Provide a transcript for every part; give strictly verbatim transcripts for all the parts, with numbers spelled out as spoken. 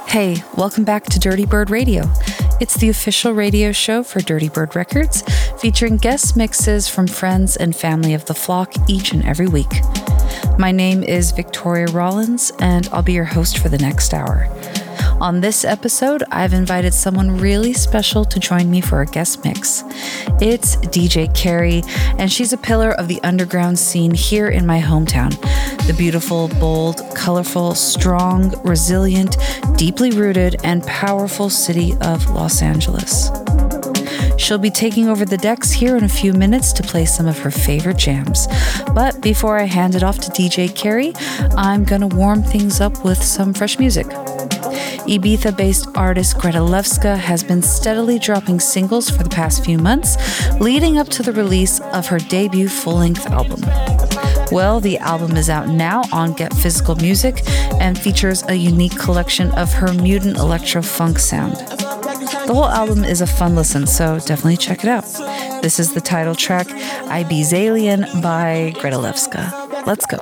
Hey, welcome back to Dirty Bird Radio. It's the official radio show for Dirty Bird Records, featuring guest mixes from friends and family of the flock each and every week. My name is Victoria Rollins, and I'll be your host for the next hour. On this episode, I've invited someone really special to join me for a guest mix. It's D J Carrie, and she's a pillar of the underground scene here in my hometown. The beautiful, bold, colorful, strong, resilient, deeply rooted, and powerful city of Los Angeles. She'll be taking over the decks here in a few minutes to play some of her favorite jams. But before I hand it off to D J Carrie, I'm gonna warm things up with some fresh music. Ibiza-based artist Greta Levska has been steadily dropping singles for the past few months, leading up to the release of her debut full-length album. Well, the album is out now on Get Physical Music and features a unique collection of her mutant electro-funk sound. The whole album is a fun listen, so definitely check it out. This is the title track, Ibizalien by Greta Levska. Let's go.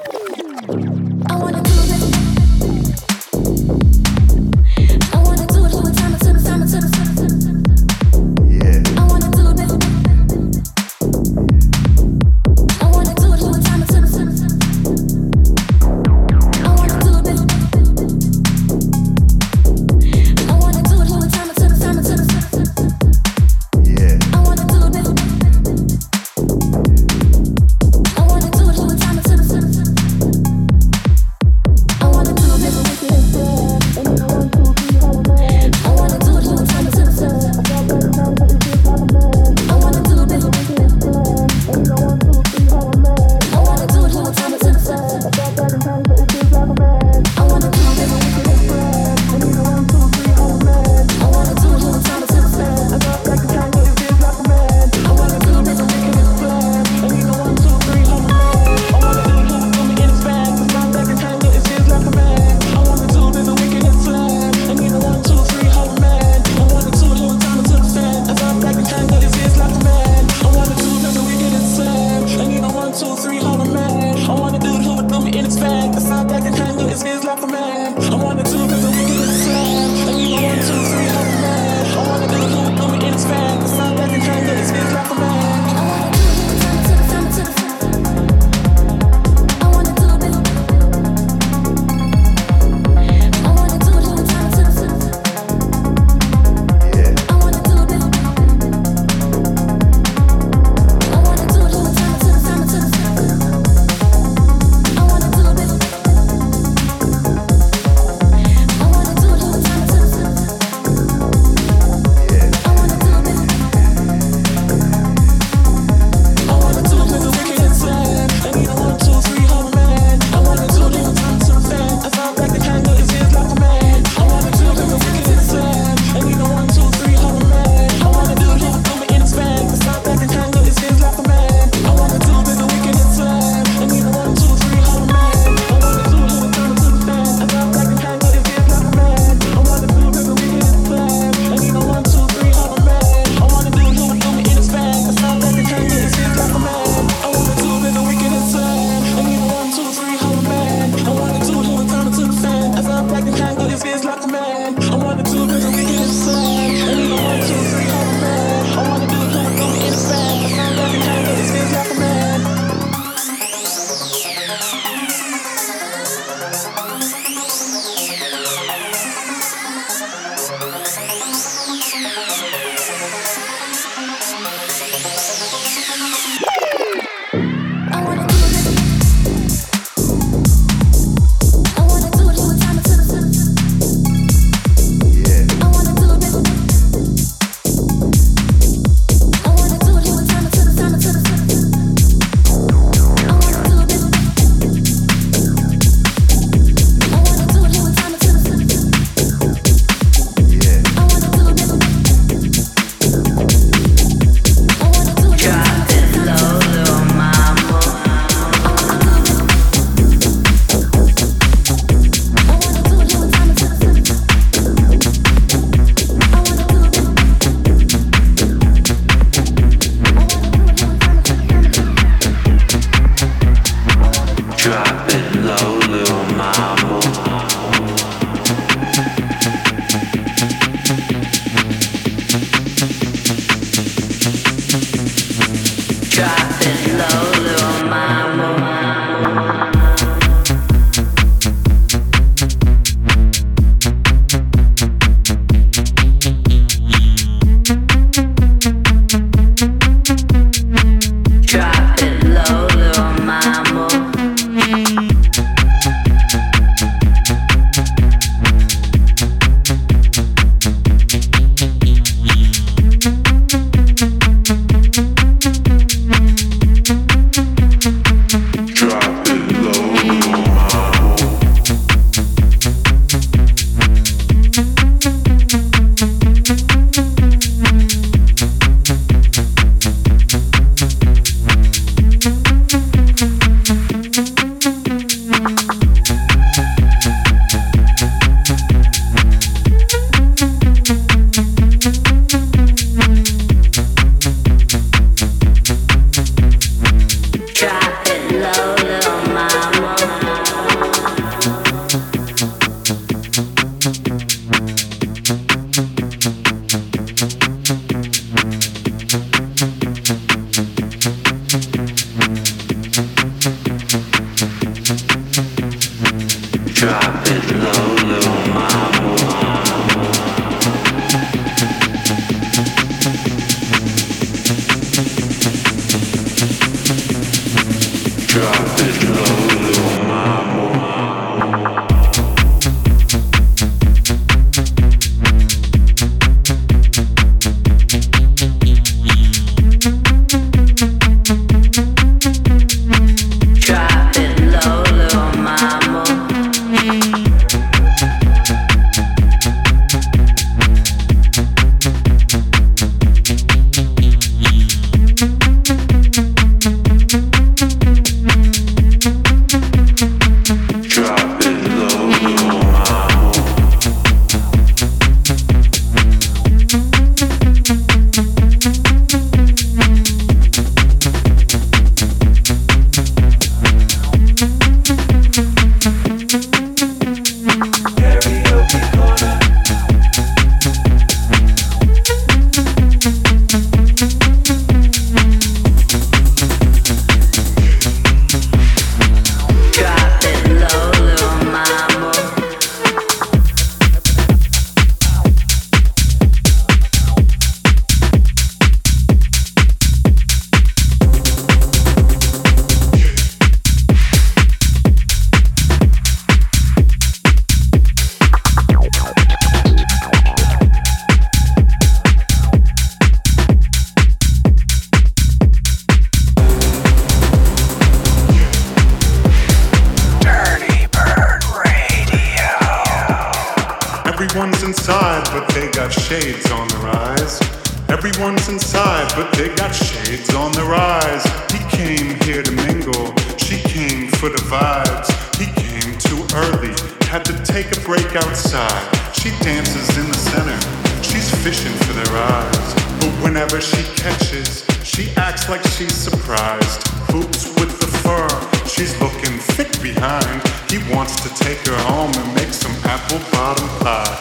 Everyone's inside, but they got shades on their eyes. Everyone's inside, but they got shades on their eyes. He came here to mingle, she came for the vibes. He came too early, had to take a break outside. She dances in the center, she's fishing for their eyes. But whenever she catches, she acts like she's surprised. Boots with the fur, she's looking thick behind. He wants to take her home and make some apple bottom pie.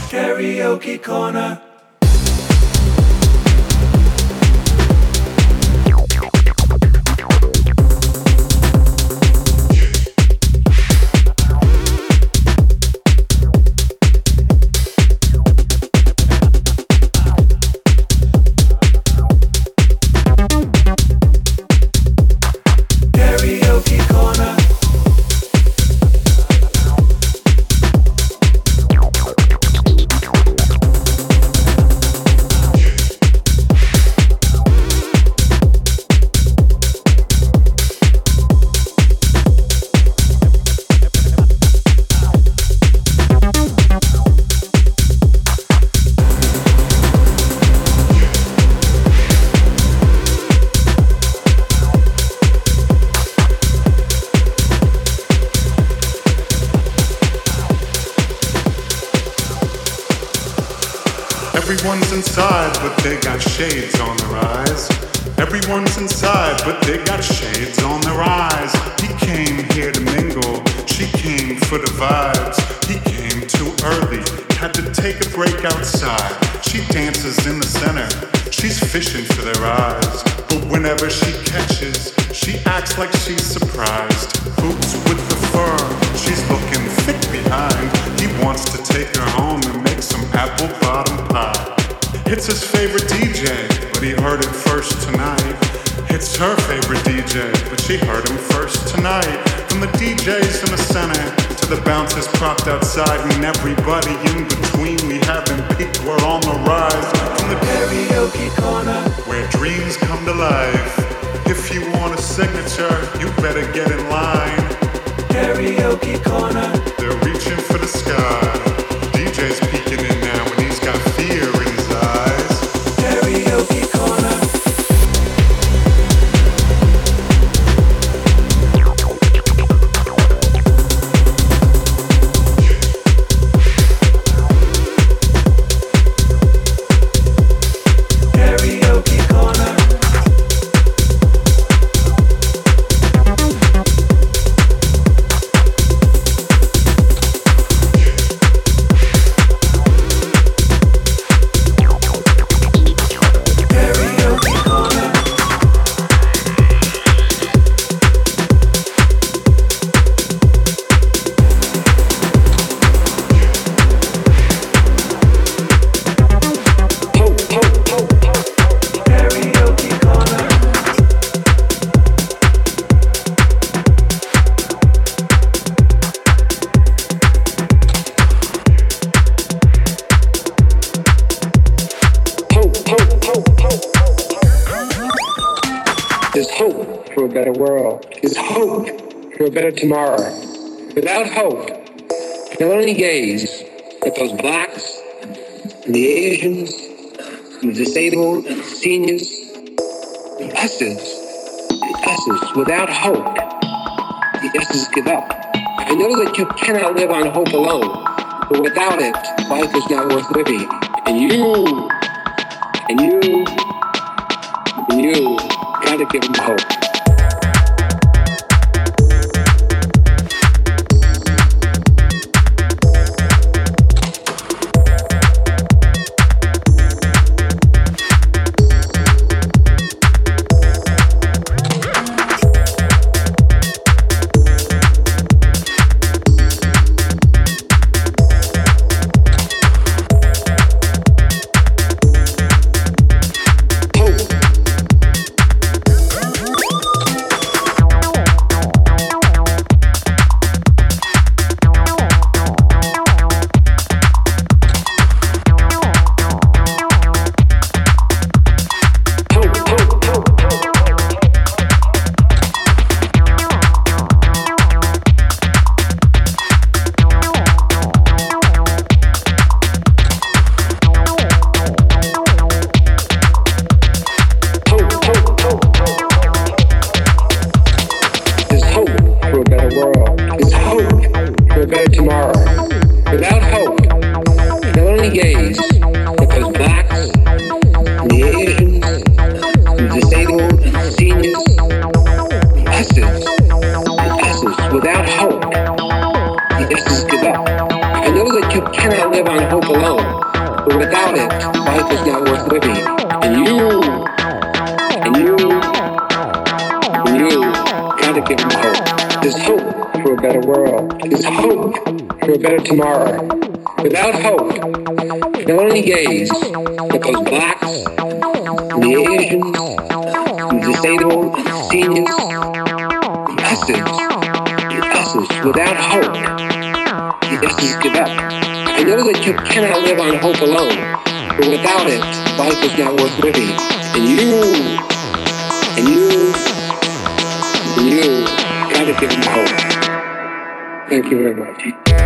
Karaoke corner. Everyone's inside, but they got shades on their eyes. Everyone's inside, but they got shades on their eyes. He came here to mingle, she came for the vibes. He came too early, had to take a break outside. She dances in the center, she's fishing for their eyes. But whenever she catches, she acts like she's surprised. Boots with the fur, she's looking thick behind. He wants to take her home and make some apple bottom pie. It's his favorite D J, but he heard it first tonight. It's her favorite D J, but she heard him first tonight. From the D Js in the center to the bouncers propped outside and everybody in between, we haven't peaked, we're on the rise. From the karaoke corner, where dreams come to life. If you want a signature, you better get in line. Karaoke corner, they're reaching for the sky. D J's peeking in now and he's got fear in his eyes. Karaoke corner. A better tomorrow. Without hope, not only gaze, but those blacks and the Asians and the disabled and the seniors, the S's, the S's, without hope, the S's give up. I know that you cannot live on hope alone, but without it, life is not worth living. And you, and you, and you, gotta give them hope. Tomorrow. Without hope, not only gays, but those blacks, and the Asians, and the disabled, and the seniors, the S's, the S's, without hope, the S's give up. I know that you cannot live on hope alone, but without it, life is not worth living. And you, and you, and you, gotta give them hope. Thank you very much.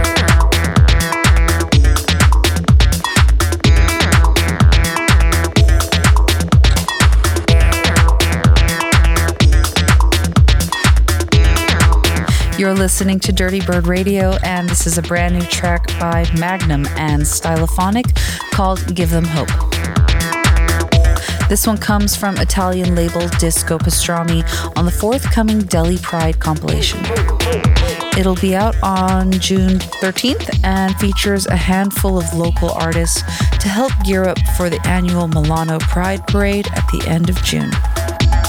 You're listening to Dirty Bird Radio, and this is a brand new track by Magnum and Stylophonic called Give Them Hope. This one comes from Italian label Disco Pastrami on the forthcoming Delhi Pride compilation. It'll be out on June thirteenth and features a handful of local artists to help gear up for the annual Milano Pride Parade at the end of June.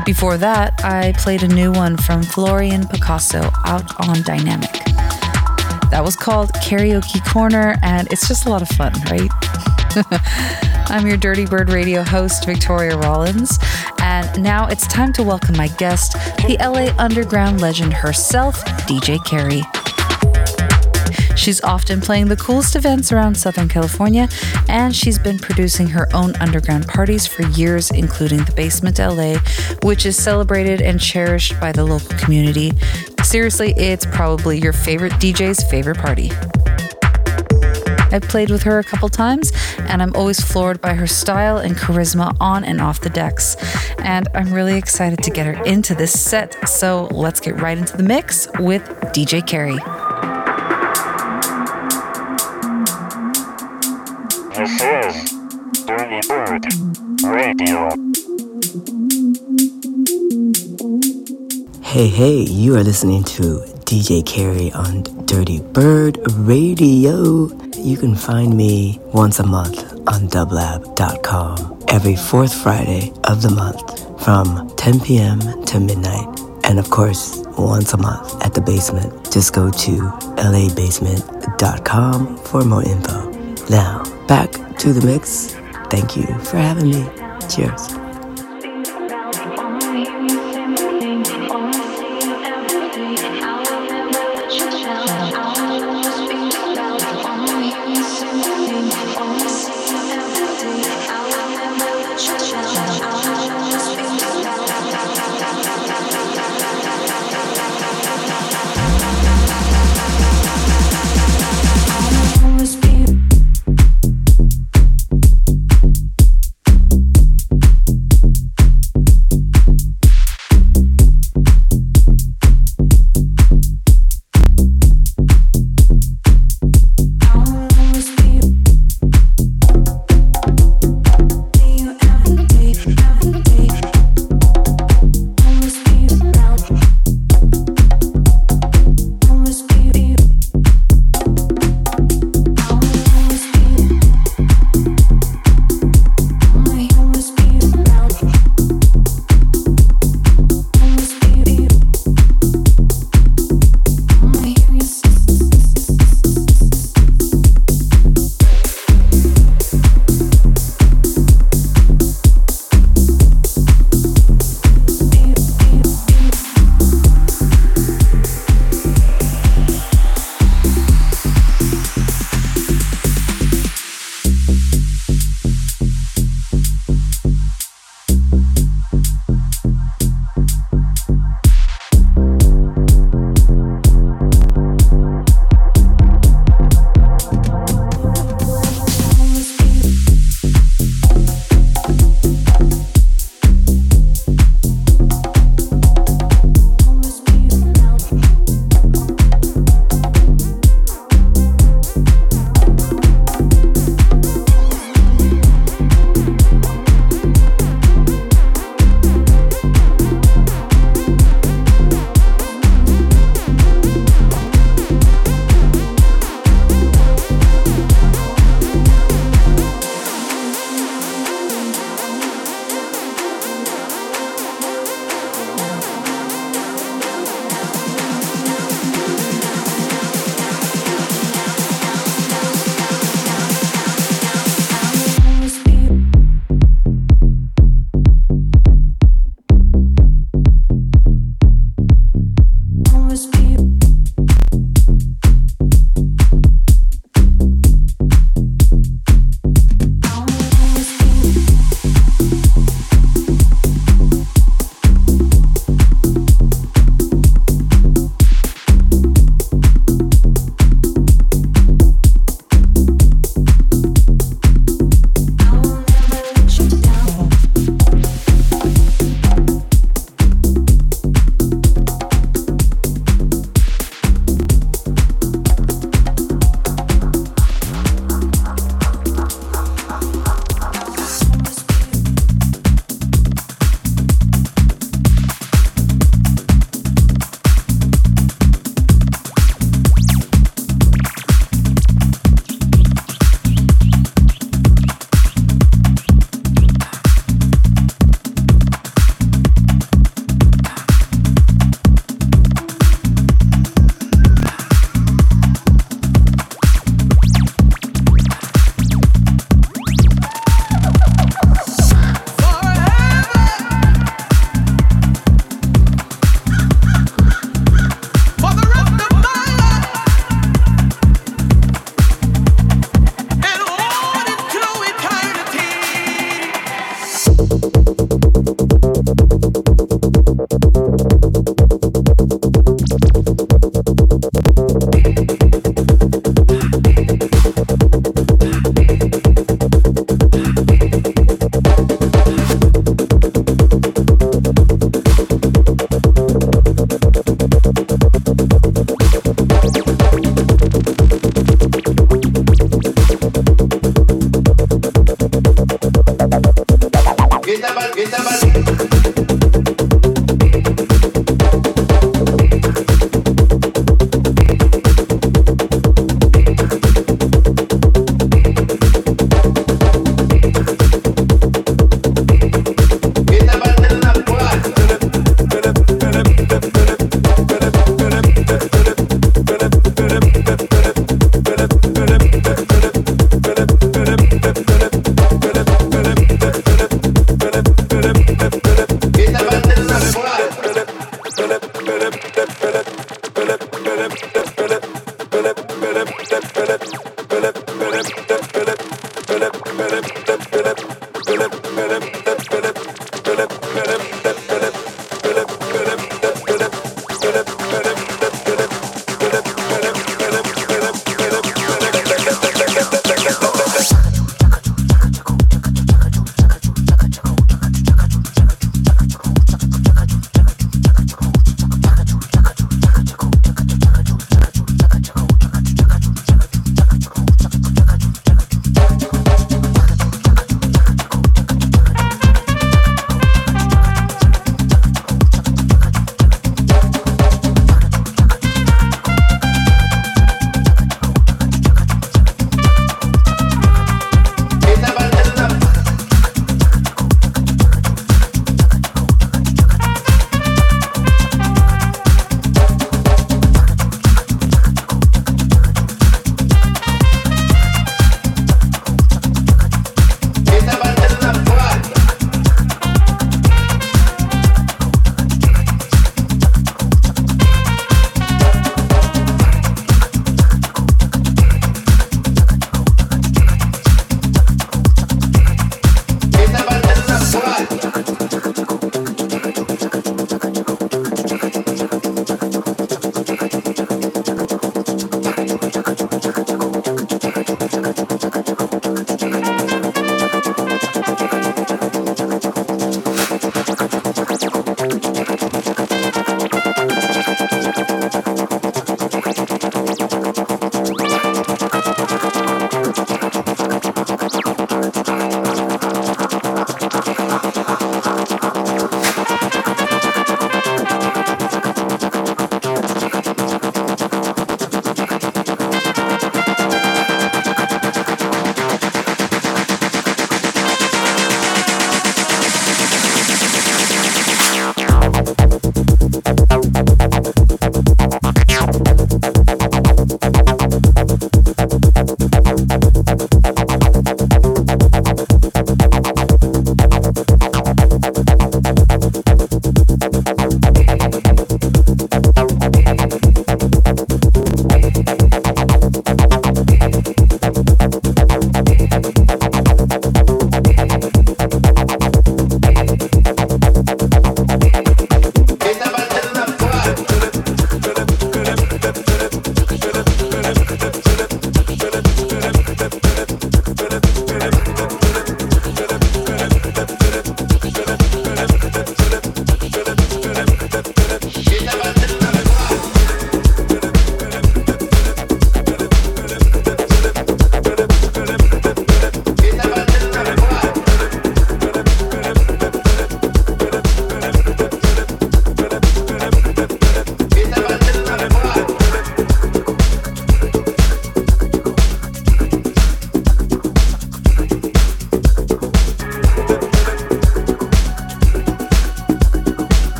Before that, I played a new one from Florian Picasso out on Dynamic. That was called Karaoke Corner, and it's just a lot of fun, right? I'm your Dirty Bird Radio host, Victoria Rollins, and now it's time to welcome my guest, the L A underground legend herself, D J Carey. She's often playing the coolest events around Southern California, and she's been producing her own underground parties for years, including the Basement L A, which is celebrated and cherished by the local community. Seriously, it's probably your favorite D J's favorite party. I've played with her a couple times, and I'm always floored by her style and charisma on and off the decks. And I'm really excited to get her into this set, so let's get right into the mix with D J Carey. This is Dirty Bird Radio. Hey, hey, you are listening to D J Carey on Dirty Bird Radio. You can find me once a month on dublab dot com every fourth Friday of the month from ten p.m. to midnight. And of course, once a month at the Basement. Just go to l a basement dot com for more info. Now, back to the mix. Thank you for having me. Cheers.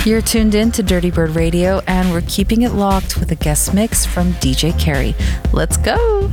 You're tuned in to Dirty Bird Radio, and we're keeping it locked with a guest mix from D J Carey. Let's go!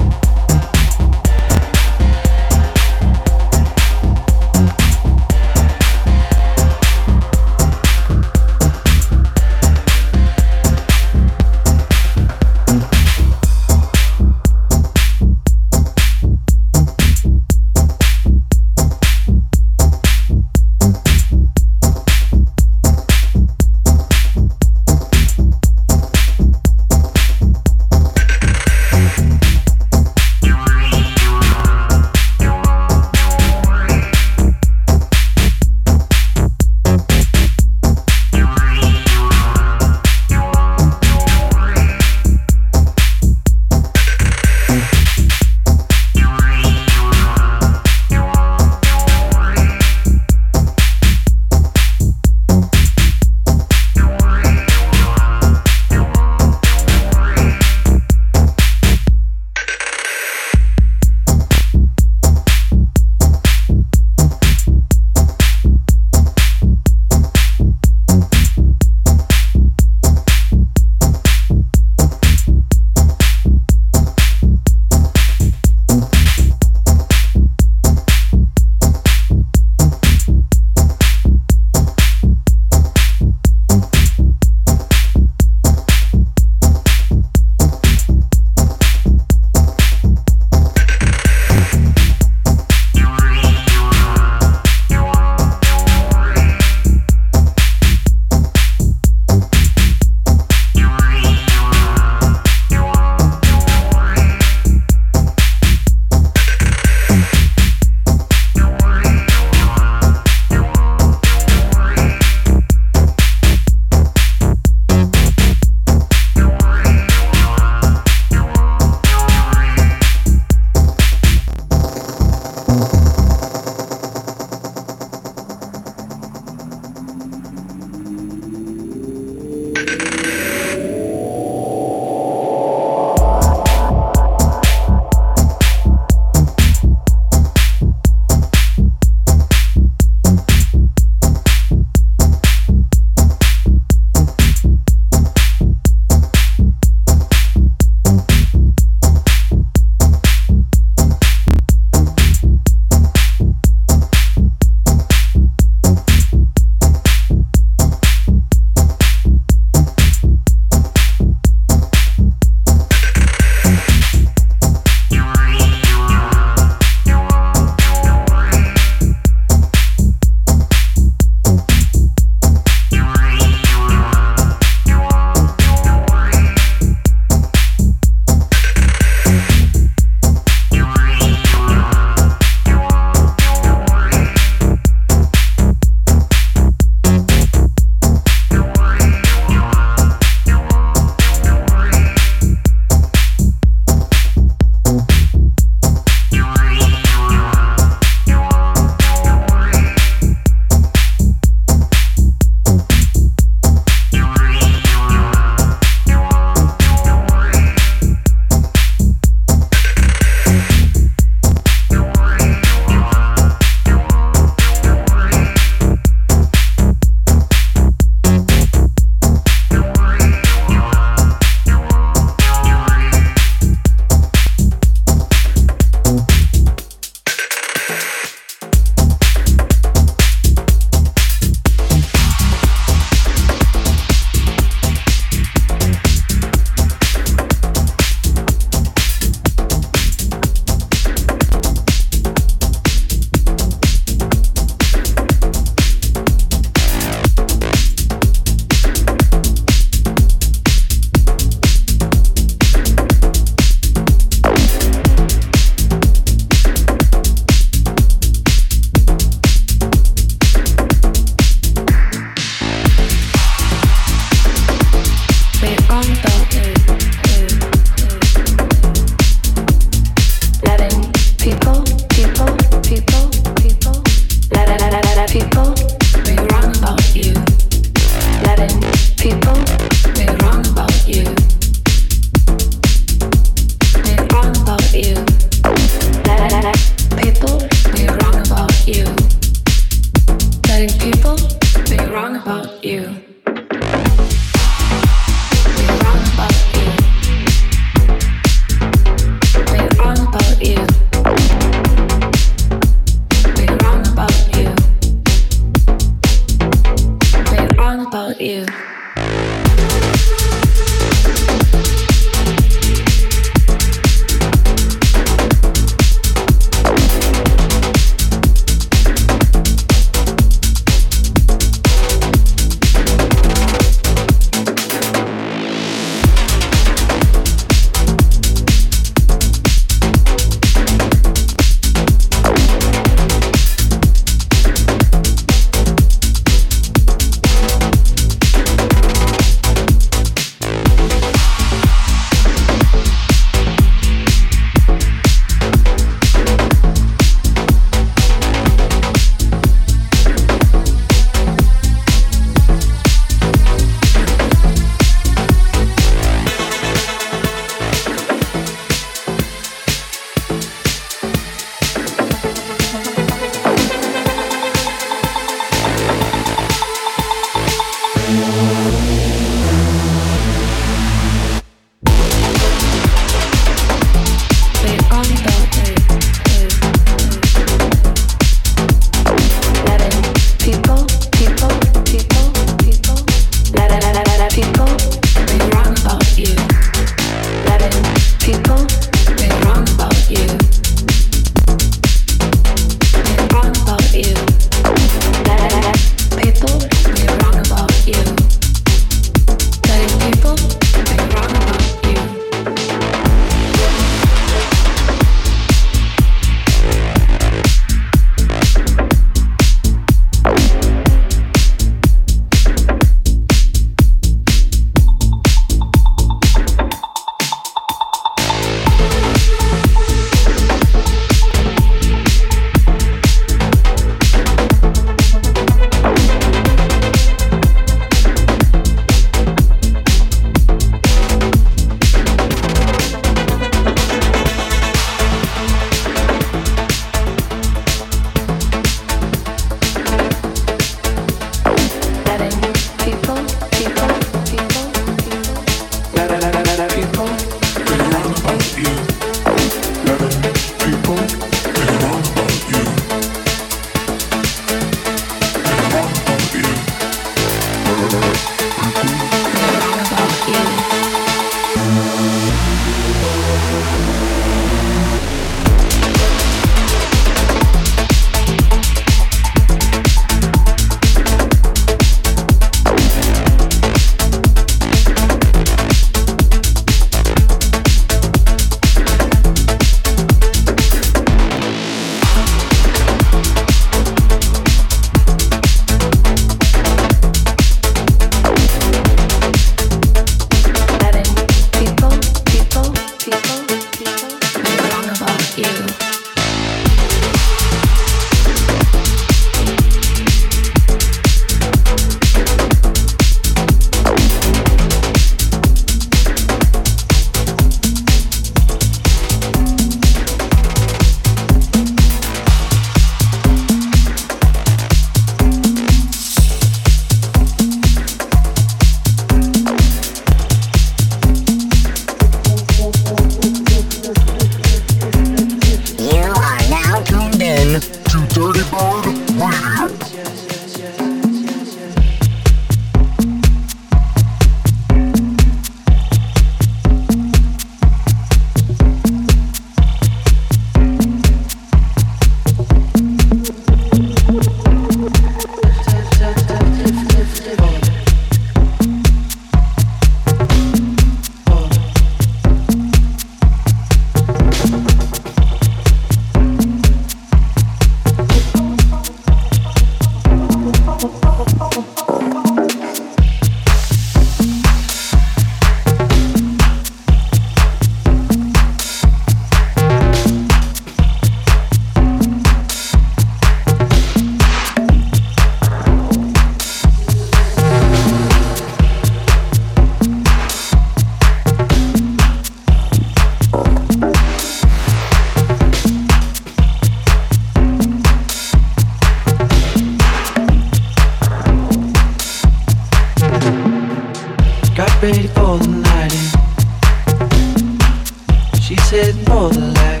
She's heading for the light.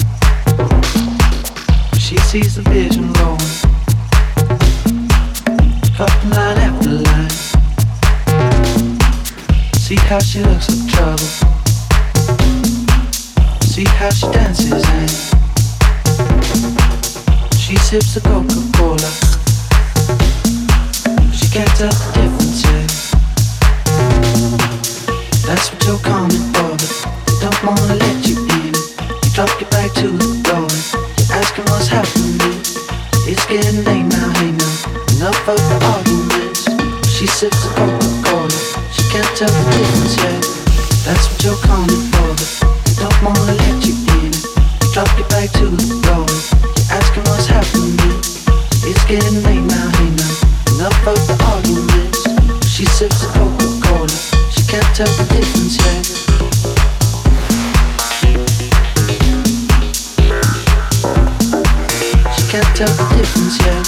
She sees the vision going, dropping line after line. See how she looks like trouble. See how she dances and she sips the Coca-Cola. She can't tell the difference yet. That's what you're coming for, but they don't wanna let you in. You drop your back to the floor and you're asking what's happening. It's getting late now, hey now, enough of the arguments. She sips the Coca-Cola. She can't tell the difference yet. That's what you're coming for, but they don't wanna let you in. You drop your back to the floor and you're asking what's happening. It's getting late now, hey now, enough of the arguments. She sips the Coca-Cola. She can't tell the difference yet. She can't tell the difference yet.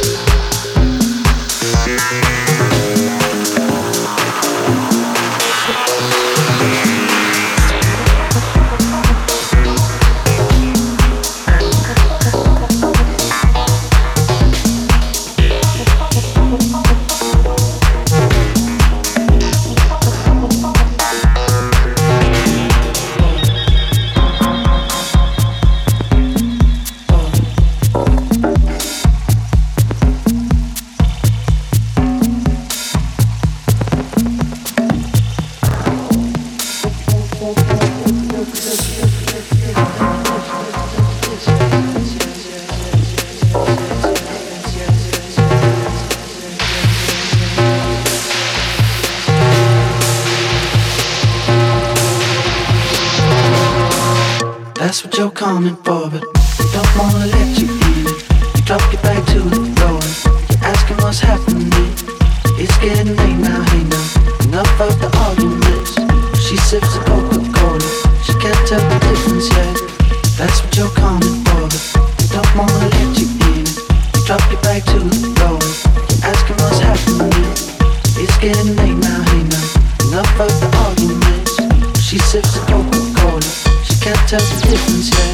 That's what you're coming for, but they don't wanna let you in. You drop your back to the floor and you're asking what's happening. It's getting late now, hey now, enough of the arguments. She sips the Coca-Cola. She can't tell the difference yet. That's what you're coming for, but they don't wanna let you in. You drop your back to the floor and you're asking what's happening. It's getting late now, hey now, enough of the arguments. She sips the Coca-Cola. Can't tell the difference yet.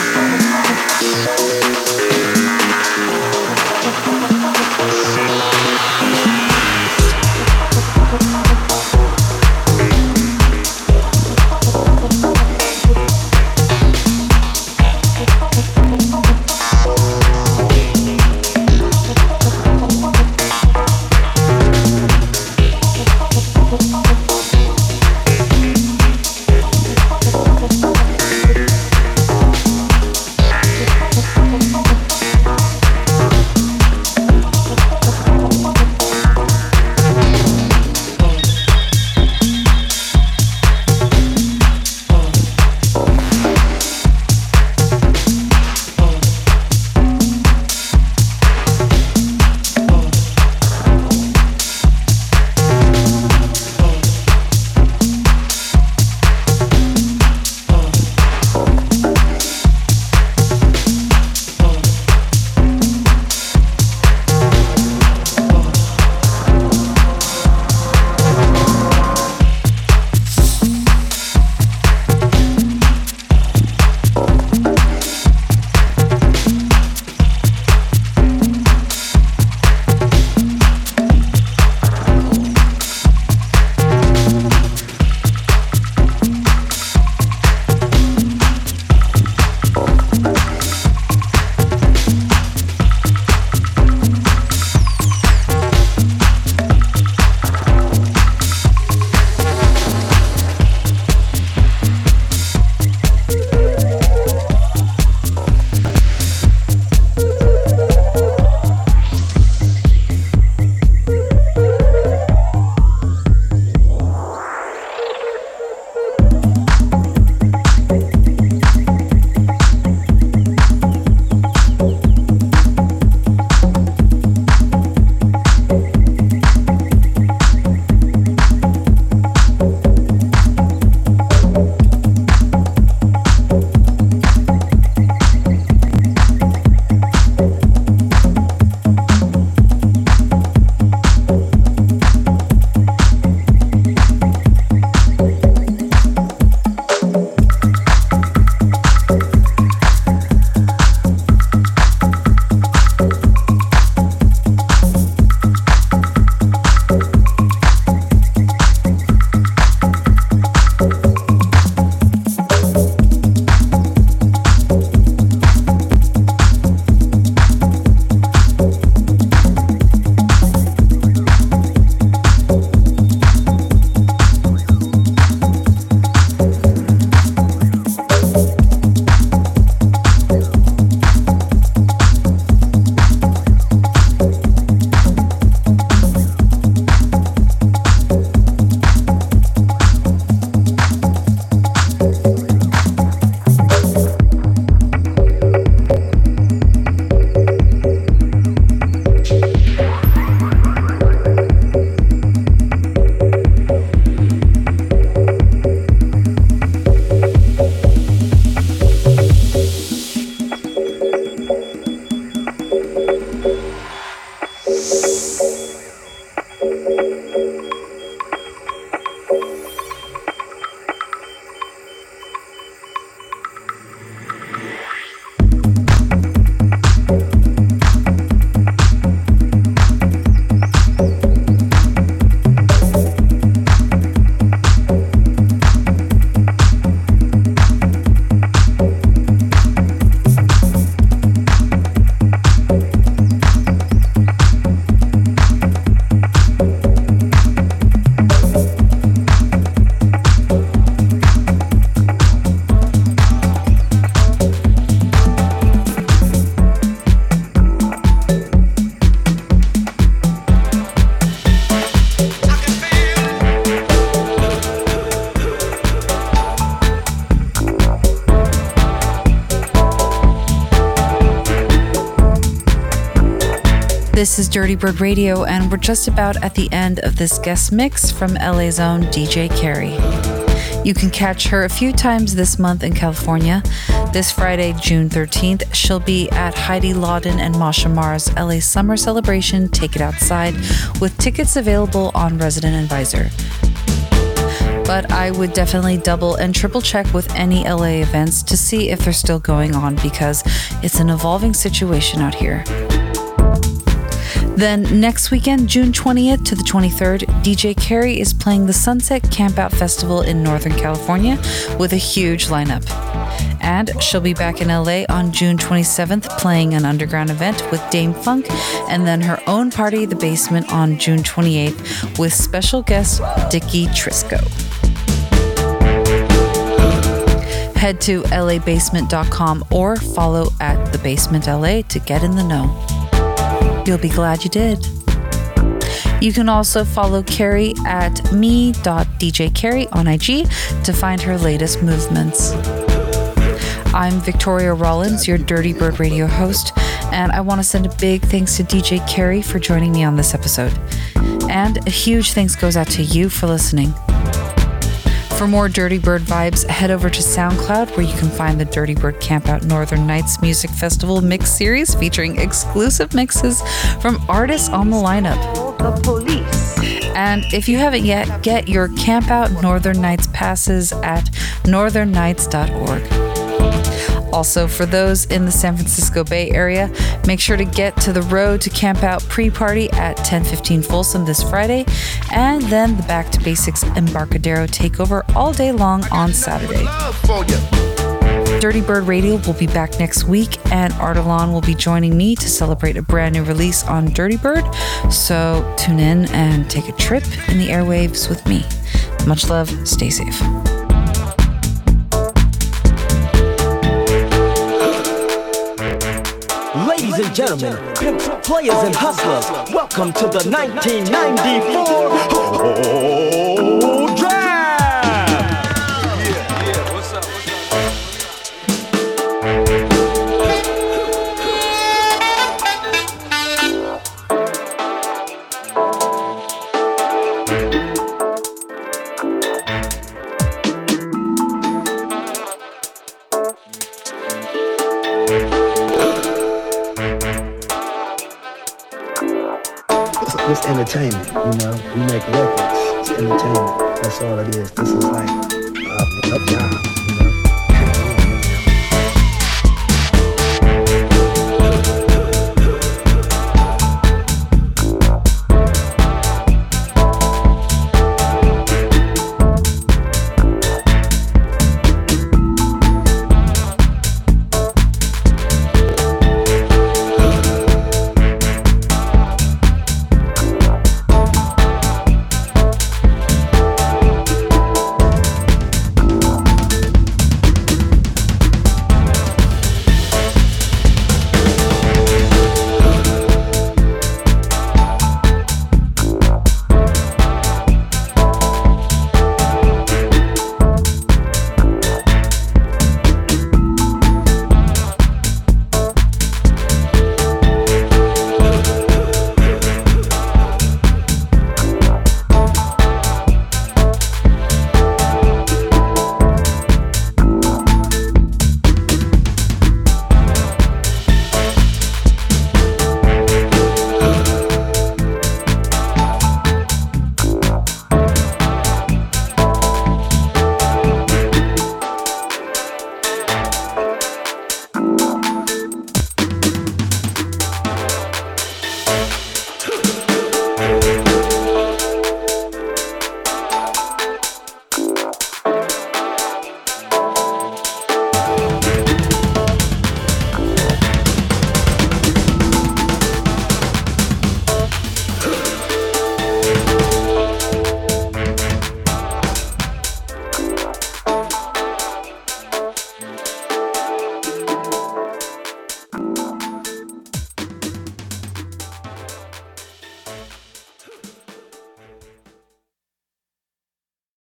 Thank This is Dirty Bird Radio, and we're just about at the end of this guest mix from L A's own D J Carrie. You can catch her a few times this month in California. This Friday, June thirteenth, she'll be at Heidi Lawden and Masha Mara's L A Summer Celebration Take It Outside, with tickets available on Resident Advisor. But I would definitely double and triple check with any L A events to see if they're still going on, because it's an evolving situation out here. Then next weekend, June twentieth to the twenty-third, D J Carrie is playing the Sunset Campout Festival in Northern California with a huge lineup. And she'll be back in L A on June twenty-seventh playing an underground event with Dame Funk, and then her own party, The Basement, on June twenty-eighth with special guest Dickie Trisco. Head to L A basement dot com or follow at The Basement L A to get in the know. You'll be glad you did. You can also follow Carrie at me dot d j carrie on I G to find her latest movements. I'm Victoria Rollins, your Dirty Bird Radio host, and I want to send a big thanks to D J Carrie for joining me on this episode. And a huge thanks goes out to you for listening. For more Dirty Bird vibes, head over to SoundCloud, where you can find the Dirty Bird Campout Northern Nights Music Festival Mix Series featuring exclusive mixes from artists on the lineup. The police. And if you haven't yet, get your Campout Northern Nights passes at northern nights dot org. Also, for those in the San Francisco Bay Area, make sure to get to the Road to Campout pre-party at ten fifteen Folsom this Friday, and then the Back to Basics Embarcadero takeover all day long on Saturday. Dirty Bird Radio will be back next week, and Artelon will be joining me to celebrate a brand new release on Dirty Bird, so tune in and take a trip in the airwaves with me. Much love, stay safe. Ladies and gentlemen, pimps, players, and hustlers, welcome to the nineteen ninety-four Ho Draft! Yeah, yeah, what's up, what's It's entertainment, you know. We make records. It's entertainment. That's all it is. This is like uh, a job.